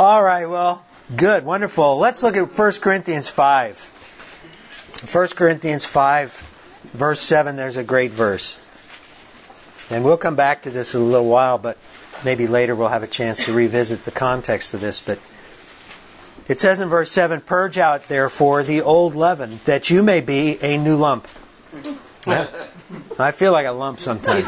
All right, well, good, wonderful. Let's look at 1 Corinthians 5. 1 Corinthians 5, verse 7, there's a great verse. And we'll come back to this in a little while, but maybe later we'll have a chance to revisit the context of this. But it says in verse 7, "Purge out, therefore, the old leaven, that you may be a new lump." I feel like a lump sometimes.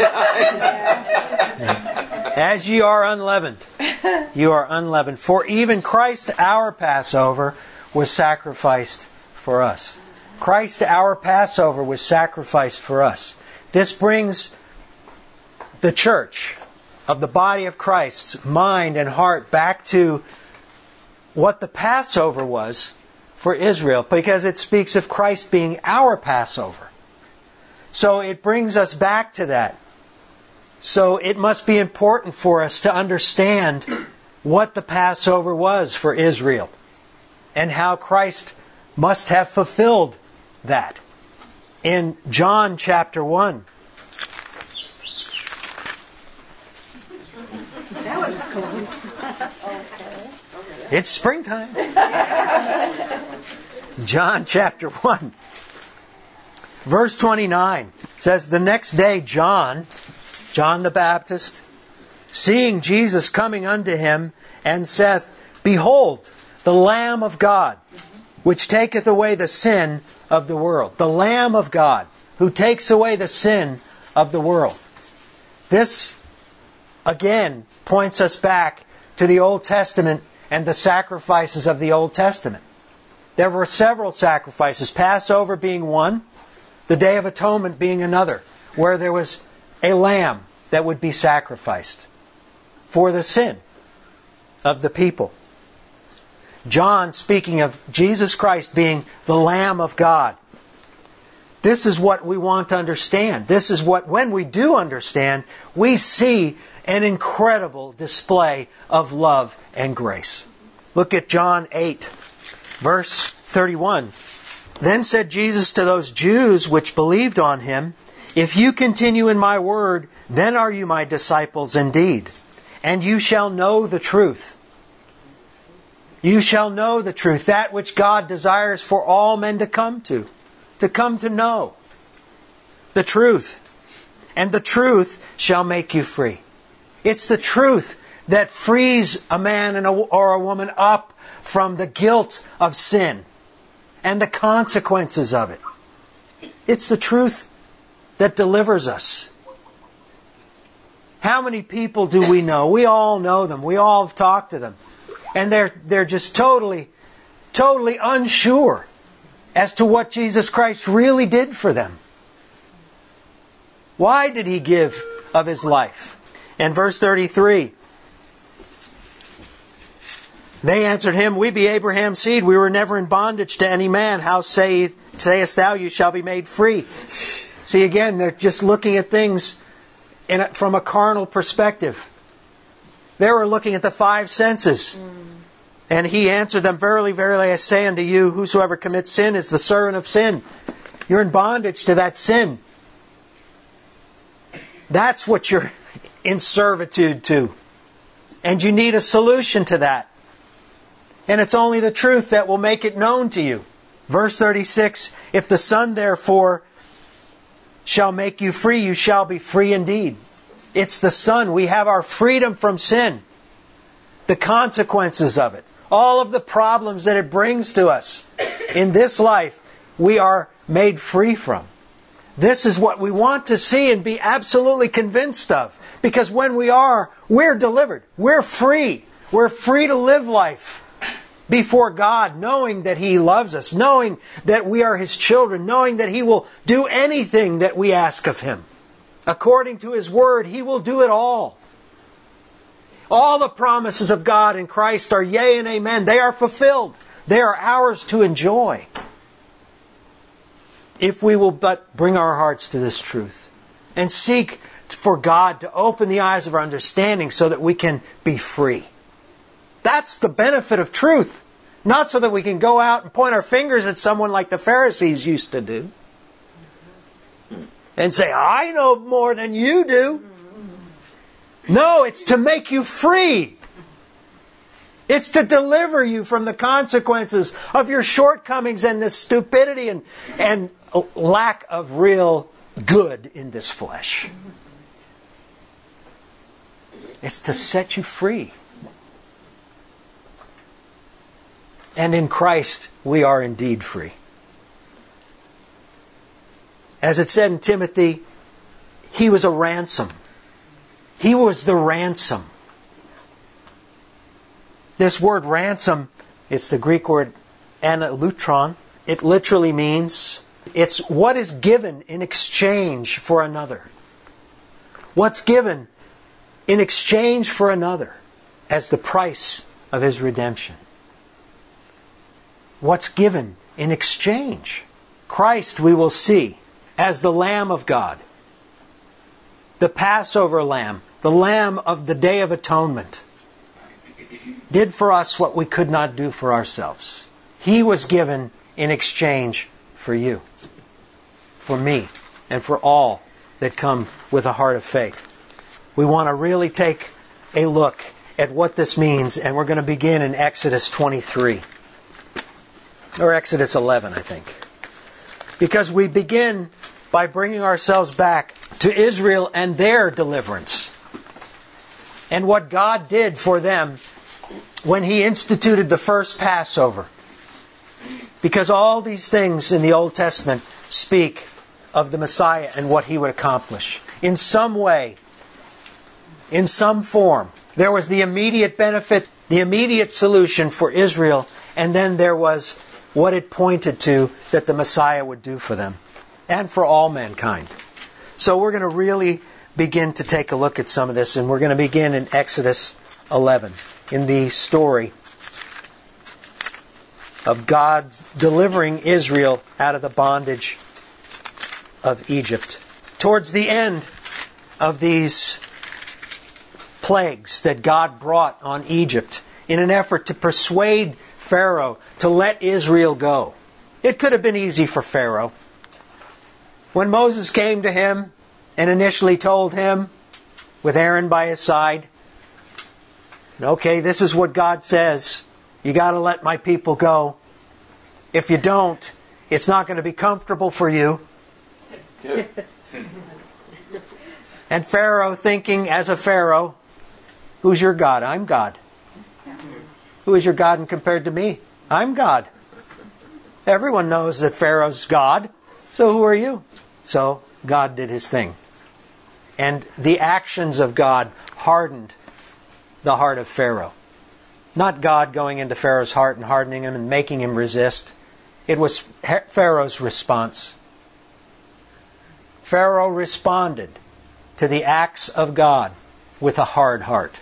"As ye are unleavened, you are unleavened. For even Christ our Passover was sacrificed for us." Christ our Passover was sacrificed for us. This brings the church of the body of Christ's mind and heart back to what the Passover was for Israel, because it speaks of Christ being our Passover. So it brings us back to that. So it must be important for us to understand what the Passover was for Israel and how Christ must have fulfilled that. In John chapter 1. It's springtime. John chapter 1. Verse 29 says, "The next day John the Baptist, seeing Jesus coming unto him, and saith, Behold, the Lamb of God, which taketh away the sin of the world." The Lamb of God, who takes away the sin of the world. This, again, points us back to the Old Testament and the sacrifices of the Old Testament. There were several sacrifices, Passover being one, the Day of Atonement being another, where there was a lamb that would be sacrificed for the sin of the people. John speaking of Jesus Christ being the Lamb of God. This is what we want to understand. This is what, when we do understand, we see an incredible display of love and grace. Look at John 8, verse 31. "Then said Jesus to those Jews which believed on him, If you continue in my word, then are you my disciples indeed, and you shall know the truth." You shall know the truth, that which God desires for all men to come to know. The truth. And the truth shall make you free. It's the truth that frees a man or a woman up from the guilt of sin and the consequences of it. It's the truth that delivers us. How many people do we know? We all know them. We all have talked to them. And they're just totally unsure as to what Jesus Christ really did for them. Why did He give of His life? And verse 33, "They answered him, We be Abraham's seed. We were never in bondage to any man. How sayest thou, you shall be made free?" See, again, they're just looking at things from a carnal perspective. They were looking at the five senses. And He answered them, "Verily, verily, I say unto you, whosoever commits sin is the servant of sin." You're in bondage to that sin. That's what you're in servitude to. And you need a solution to that. And it's only the truth that will make it known to you. Verse 36, "If the Son therefore shall make you free, you shall be free indeed." It's the Son. We have our freedom from sin. The consequences of it. All of the problems that it brings to us in this life, we are made free from. This is what we want to see and be absolutely convinced of. Because when we're delivered. We're free. We're free to live life before God, knowing that He loves us, knowing that we are His children, knowing that He will do anything that we ask of Him. According to His Word, He will do it all. All the promises of God in Christ are yea and amen. They are fulfilled. They are ours to enjoy. If we will but bring our hearts to this truth and seek for God to open the eyes of our understanding so that we can be free. That's the benefit of truth. Not so that we can go out and point our fingers at someone like the Pharisees used to do. And say, "I know more than you do." No, it's to make you free. It's to deliver you from the consequences of your shortcomings and this stupidity and lack of real good in this flesh. It's to set you free. And in Christ, we are indeed free. As it said in Timothy, He was a ransom. He was the ransom. This word ransom, it's the Greek word analutron. It literally means it's what is given in exchange for another. What's given in exchange for another as the price of His redemption. What's given in exchange? Christ, we will see, as the Lamb of God, the Passover Lamb, the Lamb of the Day of Atonement, did for us what we could not do for ourselves. He was given in exchange for you, for me, and for all that come with a heart of faith. We want to really take a look at what this means, and we're going to begin in Exodus 23. Or Exodus 11, I think. Because we begin by bringing ourselves back to Israel and their deliverance. And what God did for them when He instituted the first Passover. Because all these things in the Old Testament speak of the Messiah and what He would accomplish. In some way, in some form, there was the immediate benefit, the immediate solution for Israel, and then there was what it pointed to that the Messiah would do for them and for all mankind. So we're going to really begin to take a look at some of this, and we're going to begin in Exodus 11, in the story of God delivering Israel out of the bondage of Egypt. Towards the end of these plagues that God brought on Egypt in an effort to persuade Pharaoh to let Israel go. It could have been easy for Pharaoh. When Moses came to him and initially told him, with Aaron by his side, okay, this is what God says. You got to let my people go. If you don't, it's not going to be comfortable for you. And Pharaoh thinking, as a Pharaoh, who's your God? I'm God. Who is your God and compared to me? I'm God. Everyone knows that Pharaoh's God. So who are you? So God did His thing. And the actions of God hardened the heart of Pharaoh. Not God going into Pharaoh's heart and hardening him and making him resist. It was Pharaoh's response. Pharaoh responded to the acts of God with a hard heart.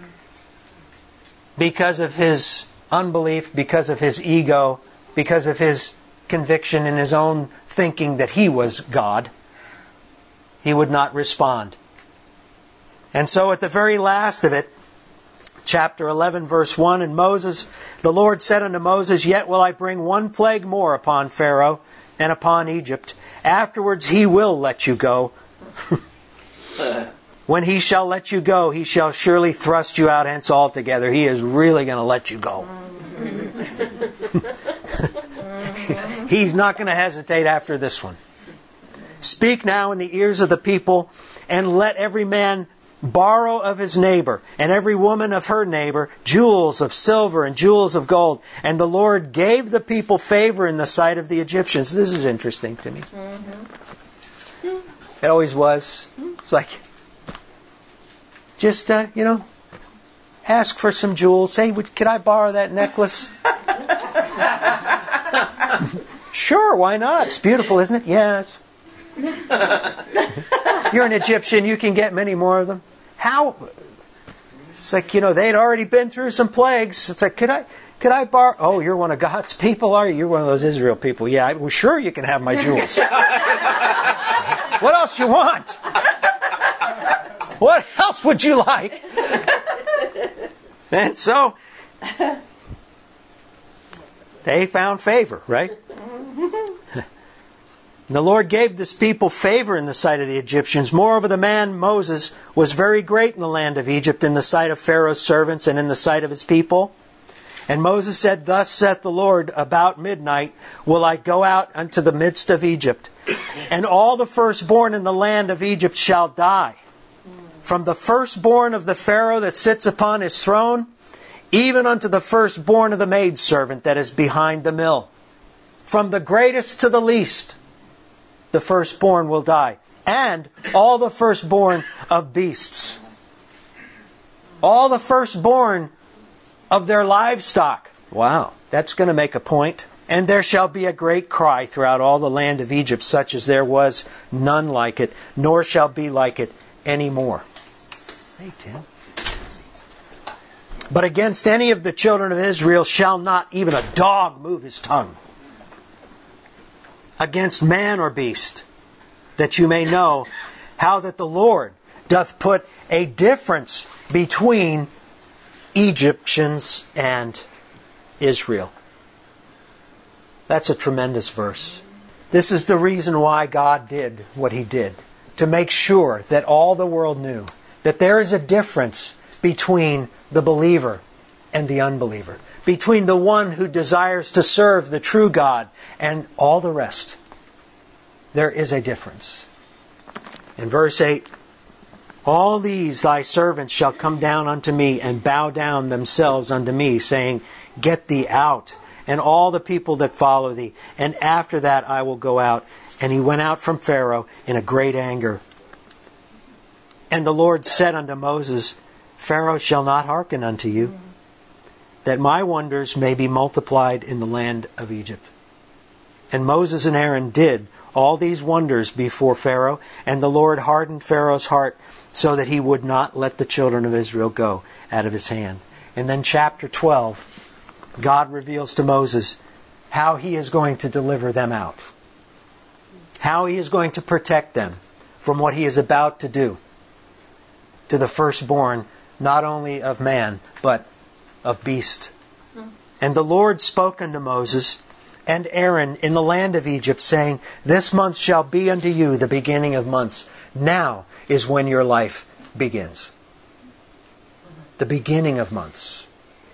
Because of his unbelief, because of his ego, because of his conviction in his own thinking that he was God, he would not respond. And so at the very last of it, chapter 11, verse 1, and the Lord said unto Moses, Yet will I bring one plague more upon Pharaoh and upon Egypt. Afterwards He will let you go. When He shall let you go, He shall surely thrust you out hence altogether. He is really going to let you go. He's not going to hesitate after this one. Speak now in the ears of the people, and let every man borrow of his neighbor, and every woman of her neighbor, jewels of silver and jewels of gold. And the Lord gave the people favor in the sight of the Egyptians. This is interesting to me. It always was. It's like, just, ask for some jewels. Say, could I borrow that necklace? Sure, why not? It's beautiful, isn't it? Yes. You're an Egyptian, you can get many more of them. How? It's like, they'd already been through some plagues. It's like, could I borrow? Oh, you're one of God's people, are you? You're one of those Israel people. Yeah, well, sure you can have my jewels. What else you want? What else would you like? And so, they found favor, right? And the Lord gave this people favor in the sight of the Egyptians. Moreover, the man Moses was very great in the land of Egypt, in the sight of Pharaoh's servants and in the sight of his people. And Moses said, Thus saith the Lord, about midnight will I go out unto the midst of Egypt, and all the firstborn in the land of Egypt shall die. From the firstborn of the Pharaoh that sits upon his throne, even unto the firstborn of the maidservant that is behind the mill. From the greatest to the least, the firstborn will die. And all the firstborn of beasts. All the firstborn of their livestock. Wow, that's going to make a point. And there shall be a great cry throughout all the land of Egypt, such as there was none like it, nor shall be like it any more. Hey, Tim. But against any of the children of Israel shall not even a dog move his tongue. Against man or beast, that you may know how that the Lord doth put a difference between Egyptians and Israel. That's a tremendous verse. This is the reason why God did what He did. To make sure that all the world knew that there is a difference between the believer and the unbeliever. Between the one who desires to serve the true God and all the rest. There is a difference. In verse 8, All these thy servants shall come down unto me and bow down themselves unto me, saying, Get thee out, and all the people that follow thee, and after that I will go out. And he went out from Pharaoh in a great anger. And the Lord said unto Moses, Pharaoh shall not hearken unto you, that my wonders may be multiplied in the land of Egypt. And Moses and Aaron did all these wonders before Pharaoh, and the Lord hardened Pharaoh's heart so that he would not let the children of Israel go out of his hand. And then chapter 12, God reveals to Moses how He is going to deliver them out. How He is going to protect them from what He is about to do to the firstborn, not only of man, but of beast. And the Lord spoke unto Moses and Aaron in the land of Egypt, saying, This month shall be unto you the beginning of months. Now is when your life begins. The beginning of months.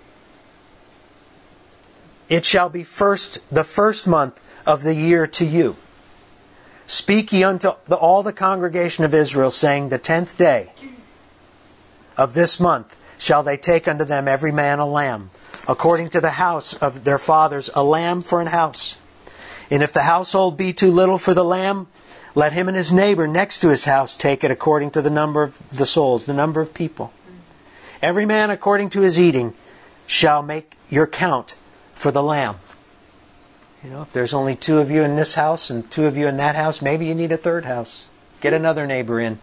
It shall be the first month of the year to you. Speak ye unto all the congregation of Israel, saying, The 10th day of this month shall they take unto them every man a lamb, according to the house of their fathers, a lamb for an house. And if the household be too little for the lamb, let him and his neighbor next to his house take it according to the number of the souls, the number of people. Every man according to his eating shall make your count for the lamb. You know, if there's only 2 of you in this house and 2 of you in that house, maybe you need a third house. Get another neighbor in.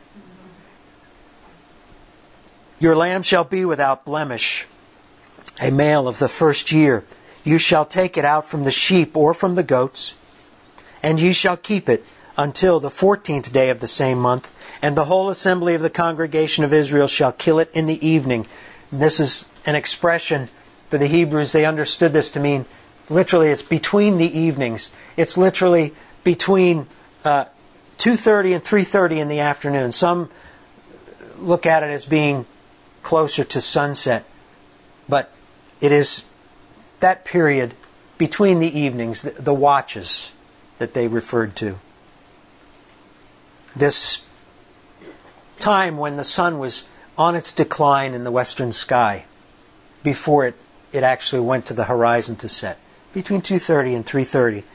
Your lamb shall be without blemish, a male of the first year. You shall take it out from the sheep or from the goats, and ye shall keep it until the 14th day of the same month. And the whole assembly of the congregation of Israel shall kill it in the evening. And this is an expression for the Hebrews. They understood this to mean, literally, it's between the evenings. It's literally between 2:30 and 3:30 in the afternoon. Some look at it as being closer to sunset. But it is that period between the evenings, the watches that they referred to. This time when the sun was on its decline in the western sky, before it actually went to the horizon to set, between 2:30 and 3:30.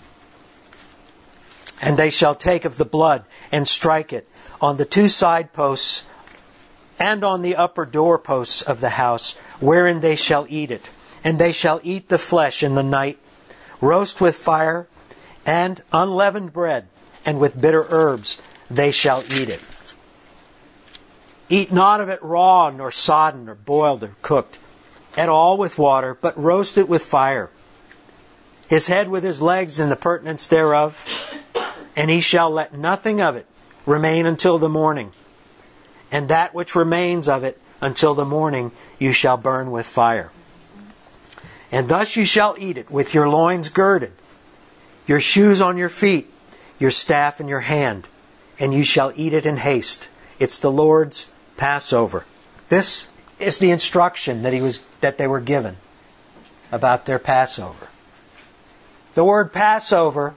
And they shall take of the blood and strike it on the 2 side posts and on the upper door posts of the house, wherein they shall eat it. And they shall eat the flesh in the night, roast with fire, and unleavened bread, and with bitter herbs they shall eat it. Eat not of it raw, nor sodden, or boiled, or cooked, at all with water, but roast it with fire. His head with his legs and the purtenance thereof, and he shall let nothing of it remain until the morning. And that which remains of it until the morning you shall burn with fire. And thus you shall eat it, with your loins girded, your shoes on your feet, your staff in your hand, and you shall eat it in haste. It's the Lord's Passover. This is the instruction that they were given. about their Passover. The word Passover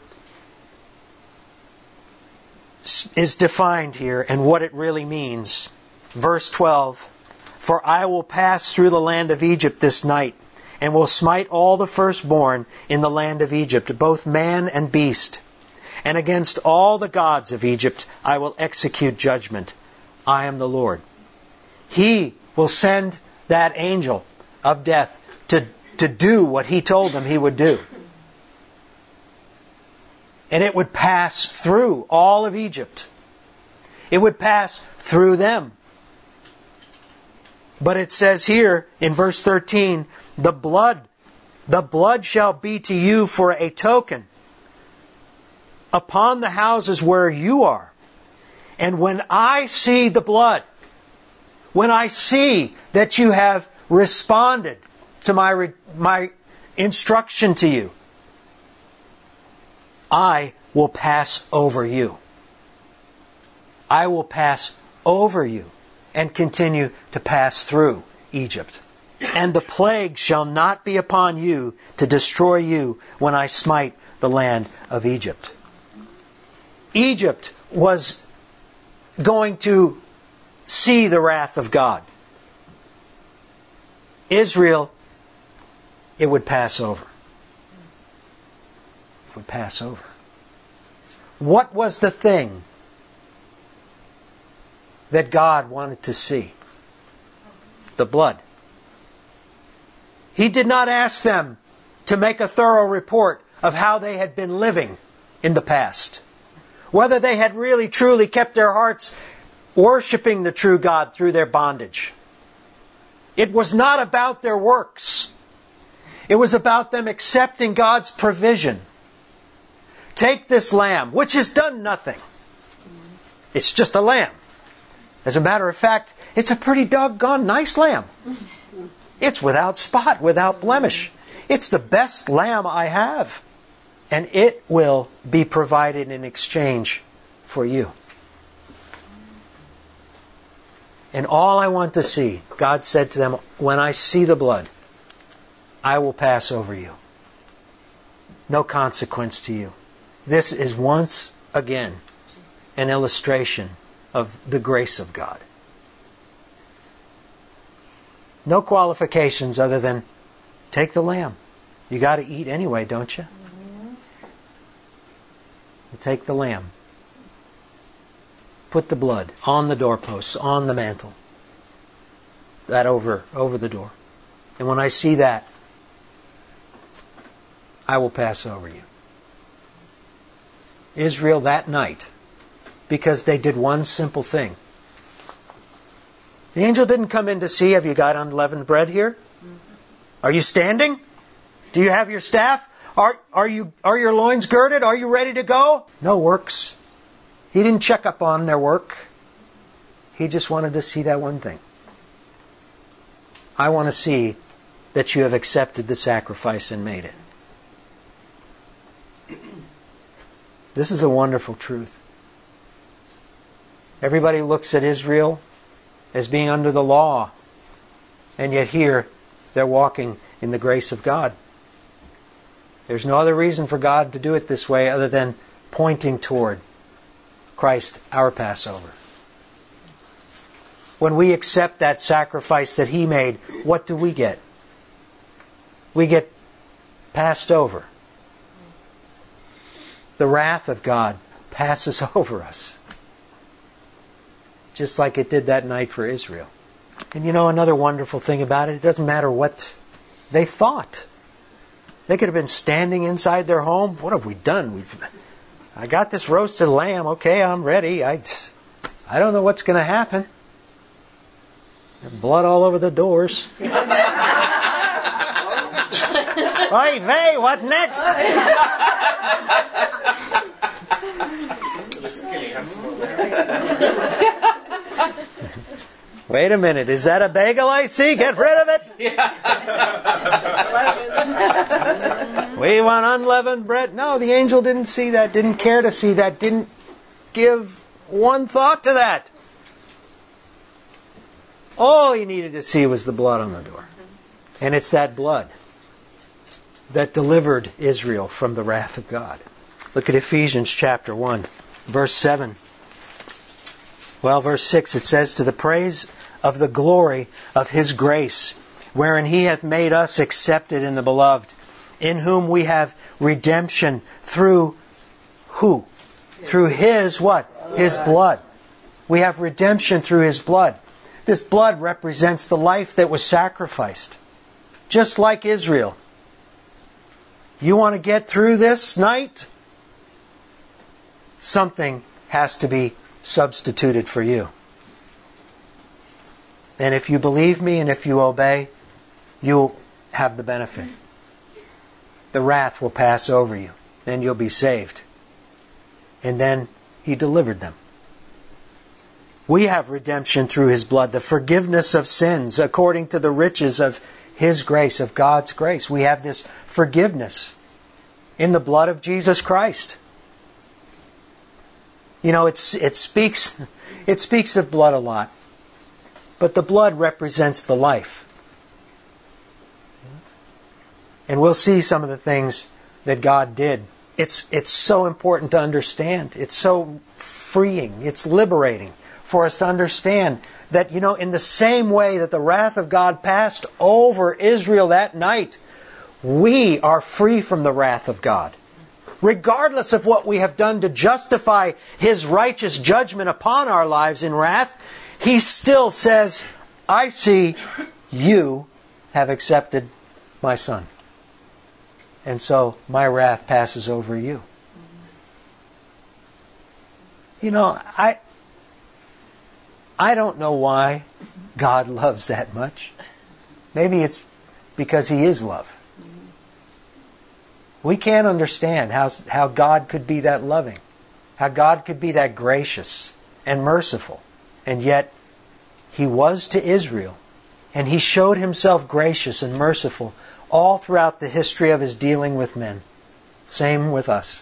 is defined here and what it really means. Verse 12, "For I will pass through the land of Egypt this night, and will smite all the firstborn in the land of Egypt, both man and beast. And against all the gods of Egypt I will execute judgment. I am the Lord." He will send that angel of death to do what He told them He would do. And it would pass through all of Egypt. It would pass through them. But it says here in verse 13, the blood shall be to you for a token upon the houses where you are. And when I see the blood, when I see that you have responded to my instruction to you, I will pass over you. I will pass over you and continue to pass through Egypt. And the plague shall not be upon you to destroy you when I smite the land of Egypt. Egypt was going to see the wrath of God. Israel, it would pass over. It would pass over. What was the thing that God wanted to see? The blood. He did not ask them to make a thorough report of how they had been living in the past. Whether they had really truly kept their hearts worshiping the true God through their bondage. It was not about their works. It was about them accepting God's provision. Take this lamb, which has done nothing. It's just a lamb. As a matter of fact, it's a pretty doggone nice lamb. It's without spot, without blemish. It's the best lamb I have. And it will be provided in exchange for you. And all I want to see, God said to them, when I see the blood, I will pass over you. No consequence to you. This is once again an illustration of the grace of God. No qualifications other than take the lamb. You got to eat anyway, don't you? You take the lamb. Put the blood on the doorposts, on the mantle. That over the door. And when I see that, I will pass over you. Israel that night, because they did one simple thing. The angel didn't come in to see, have you got unleavened bread here? Are you standing? Do you have your staff? Are your loins girded? Are you ready to go? No works. He didn't check up on their work. He just wanted to see that one thing. I want to see that you have accepted the sacrifice and made it. This is a wonderful truth. Everybody looks at Israel as being under the law. And yet here, they're walking in the grace of God. There's no other reason for God to do it this way other than pointing toward Christ, our Passover. When we accept that sacrifice that He made, what do we get? We get passed over. The wrath of God passes over us. Just like it did that night for Israel. And you know another wonderful thing about it doesn't matter what they thought. They could have been standing inside their home. What have we done? I got this roasted lamb. Okay, I'm ready. I don't know what's going to happen. There's blood all over the doors. Oy vey, what next? Wait a minute, is that a bagel I see? Get rid of it! We want unleavened bread. No, the angel didn't see that, didn't care to see that, didn't give one thought to that. All he needed to see was the blood on the door. And it's that blood that delivered Israel from the wrath of God. Look at Ephesians chapter 1, verse 7. Well, verse 6, it says, "To the praise of the glory of His grace, wherein He hath made us accepted in the Beloved, in whom we have redemption through" who? Through His what? His blood. We have redemption through His blood. This blood represents the life that was sacrificed. Just like Israel. You want to get through this night? Something has to be substituted for you. And if you believe me and if you obey, you'll have the benefit. The wrath will pass over you. Then you'll be saved. And then He delivered them. We have redemption through His blood, the forgiveness of sins according to the riches of His grace, of God's grace. We have this forgiveness in the blood of Jesus Christ. You know, it speaks of blood a lot. But the blood represents the life. And we'll see some of the things that God did. It's so important to understand. It's so freeing. It's liberating for us to understand that, you know, in the same way that the wrath of God passed over Israel that night, we are free from the wrath of God. Regardless of what we have done to justify His righteous judgment upon our lives in wrath, He still says, "I see you have accepted my Son. And so my wrath passes over you." You know, I don't know why God loves that much. Maybe it's because He is love. We can't understand how God could be that loving, how God could be that gracious and merciful. And yet, He was to Israel, and He showed Himself gracious and merciful all throughout the history of His dealing with men. Same with us.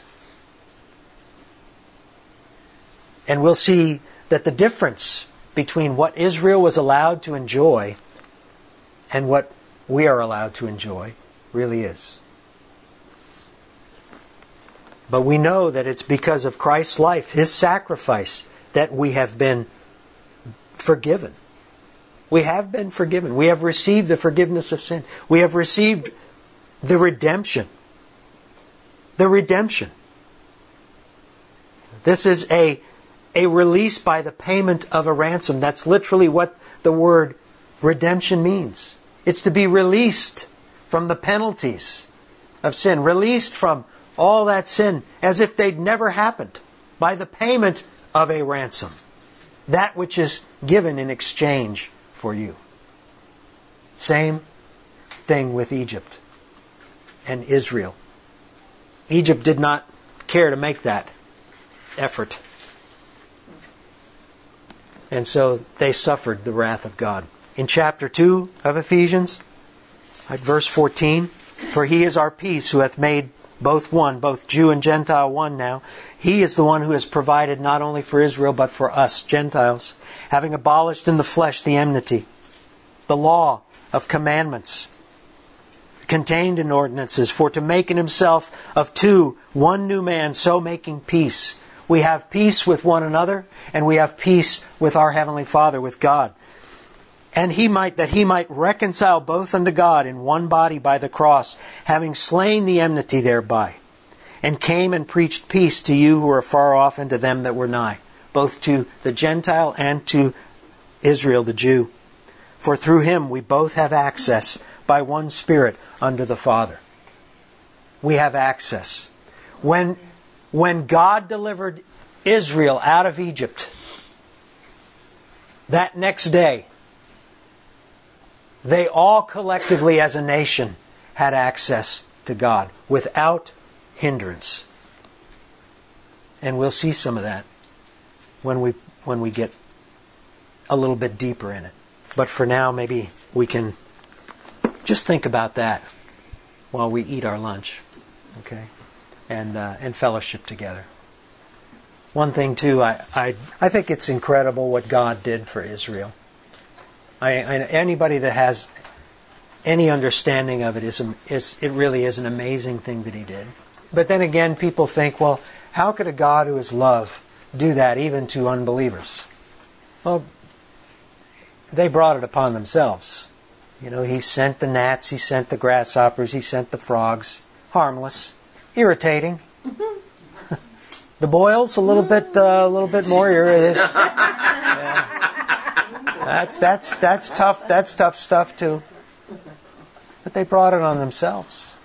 And we'll see that the difference between what Israel was allowed to enjoy and what we are allowed to enjoy really is. But we know that it's because of Christ's life, His sacrifice, that we have been forgiven. We have been forgiven. We have received the forgiveness of sin. We have received the redemption. The redemption. This is a release by the payment of a ransom. That's literally what the word redemption means. It's to be released from the penalties of sin. Released from all that sin as if they'd never happened by the payment of a ransom. That which is given in exchange for you. Same thing with Egypt and Israel. Egypt did not care to make that effort. And so they suffered the wrath of God. In chapter 2 of Ephesians, at verse 14, "For He is our peace, who hath made both one," both Jew and Gentile one now. He is the one who has provided not only for Israel, but for us, Gentiles, having abolished in the flesh the enmity, the law of commandments contained in ordinances, for to make in Himself of two one new man, so making peace. We have peace with one another, and we have peace with our Heavenly Father, with God. And that He might reconcile both unto God in one body by the cross, having slain the enmity thereby, and came and preached peace to you who are far off, and to them that were nigh, both to the Gentile and to Israel the Jew. For through Him we both have access by one Spirit unto the Father. We have access. When God delivered Israel out of Egypt, that next day, they all collectively as a nation had access to God without hindrance. And we'll see some of that when we get a little bit deeper in it. But for now, maybe we can just think about that while we eat our lunch, okay, and fellowship together. One thing too, I think it's incredible what God did for Israel. Anybody that has any understanding of it it really is an amazing thing that He did. But then again, people think, well, how could a God who is love do that even to unbelievers? Well, they brought it upon themselves. He sent the gnats, He sent the grasshoppers, He sent the frogs. Harmless, irritating. The boils, a little bit more irritating. Yeah. That's tough. That's tough stuff too. But they brought it on themselves.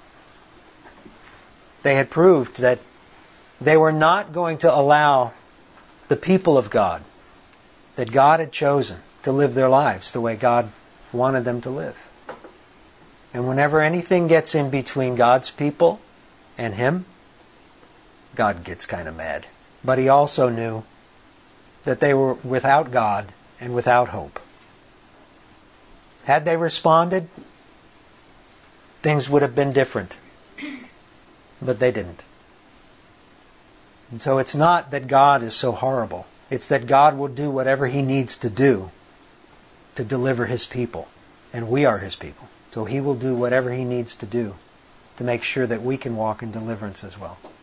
They had proved that they were not going to allow the people of God, that God had chosen, to live their lives the way God wanted them to live. And whenever anything gets in between God's people and Him, God gets kind of mad. But He also knew that they were without God and without hope. Had they responded, things would have been different. But they didn't. And so it's not that God is so horrible. It's that God will do whatever He needs to do to deliver His people. And we are His people. So He will do whatever He needs to do to make sure that we can walk in deliverance as well.